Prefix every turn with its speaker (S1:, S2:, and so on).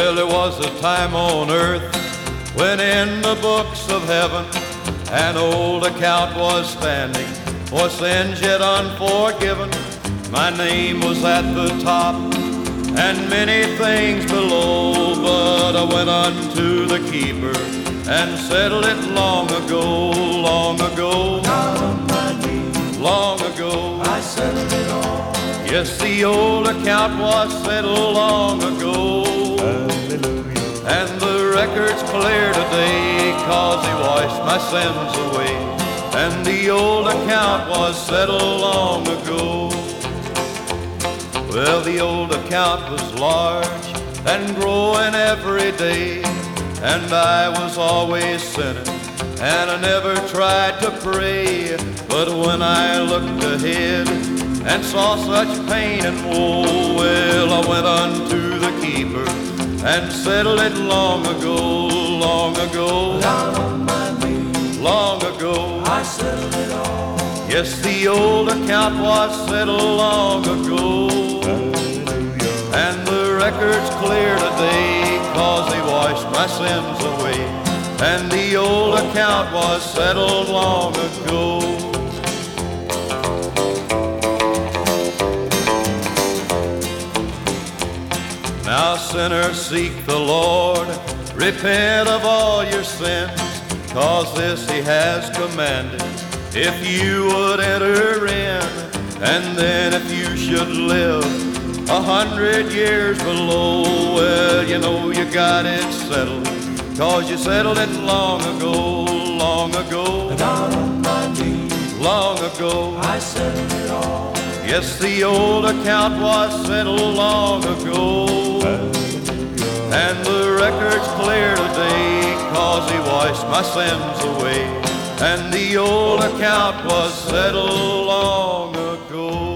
S1: Well, there was a time on earth when in the books of heaven an old account was standing for sins yet unforgiven. My name was at the top and many things below, but I went unto the keeper and settled it long ago, long ago.
S2: Down on my knees,
S1: long ago.
S2: I settled it all.
S1: Yes, the old account was settled long ago.
S2: Hallelujah.
S1: And the record's clear today, 'cause he washed my sins away. And the old account was settled long ago. Well, the old account was large and growing every day, and I was always sinning, and I never tried to pray. But when I looked ahead and saw such pain and woe, well, I went unto the keeper and settled it long ago, long ago.
S2: Down on my knees,
S1: long ago.
S2: I settled it all.
S1: Yes, the old account was settled long ago.
S2: Hallelujah.
S1: And the record's clear today, 'cause he washed my sins away. And the old account was settled long ago. Now sinners, seek the Lord, repent of all your sins, 'cause this he has commanded, if you would enter in. And then if you should live 100 years below, well, you know you got it settled, 'cause you settled it long ago, long ago.
S2: Down on my knees,
S1: long ago.
S2: I settled it all.
S1: Yes, the old account was settled long ago.
S2: Hallelujah.
S1: And the record's clear today, 'cause he washed my sins away. And the old account was settled long ago.